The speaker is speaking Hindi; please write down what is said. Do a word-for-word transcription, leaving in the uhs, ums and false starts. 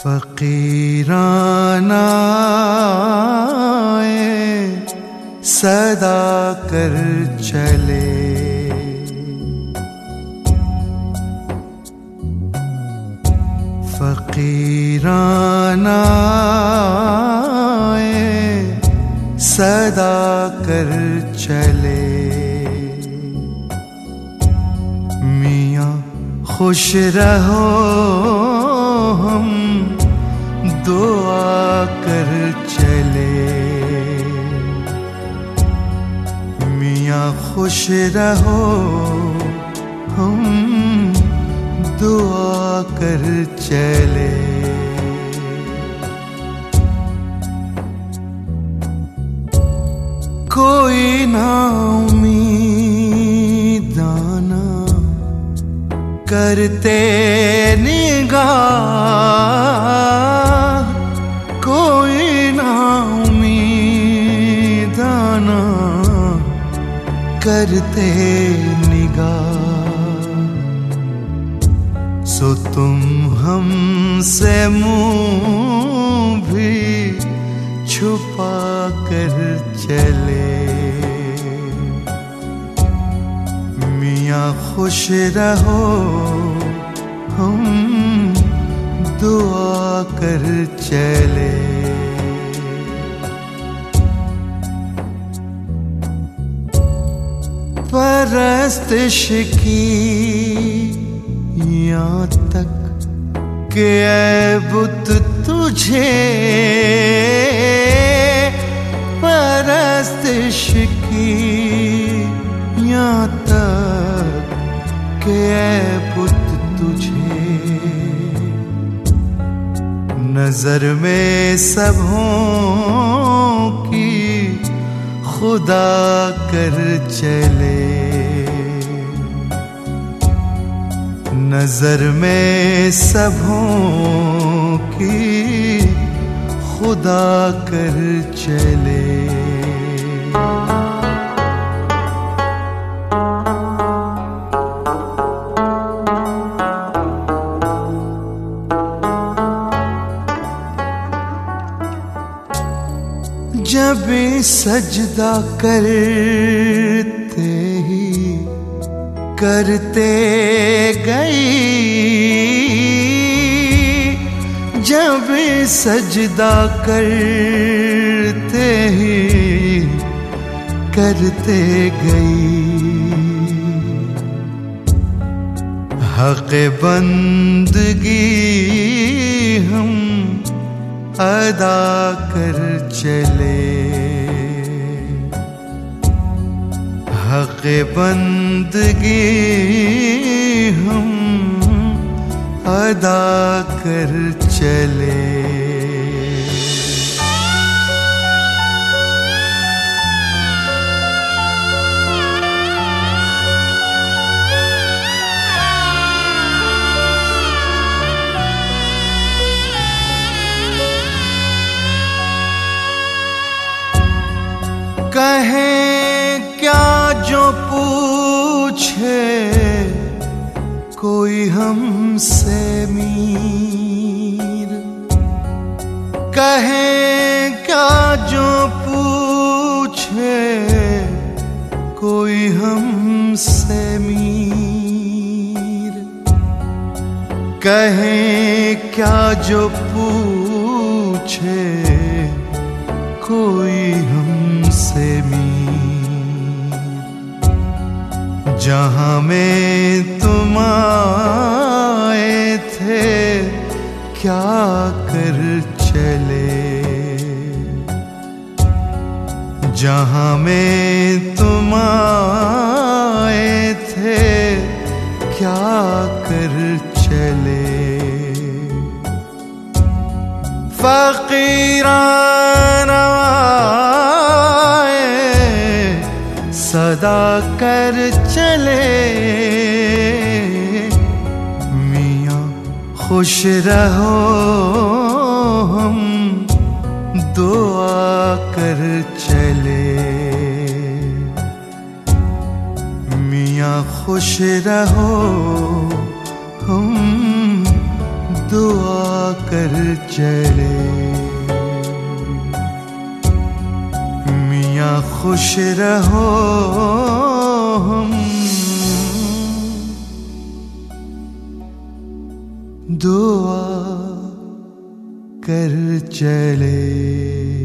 फकीराना सदा कर चले, फकीराना सदा कर चले। मियाँ खुश रहो हम दुआ कर चले, मियाँ खुश रहो हम दुआ कर चले। कोई ना उम्मीदाना करते निगाह, कोई ना उम्मीदाना करते निगाह। सो तुम हमसे मुँह भी छुपा कर चले, मियाँ खुश रहो हम दुआ कर चले। परस्तिश की यहाँ तक के ऐ बुत तुझे, परस्तिश की यहाँ तक के ऐ बुत तुझे। नजर में सबों की खुदा कर चले, नजर में सबों की खुदा कर चले। जब सजदा करते ही करते गई, जब सजदा करते ही करते गई। हक़ बंदगी हम अदा कर चले, हक़ बंदगी हम अदा कर चले। कहें क्या जो पूछे कोई हमसे मीर, कहें क्या जो पूछे कोई हमसे मीर, कहें क्या जो पूछे कोई हमसे मीर। जहाँ में तुम आए थे क्या कर चले, जहाँ में तुम आए थे क्या कर चले। फकीराना सदा कर चले, मियाँ खुश रहो हम दुआ कर चले, मियाँ खुश रहो हम दुआ कर चले। मियाँ खुश रहो हम दुआ कर चले।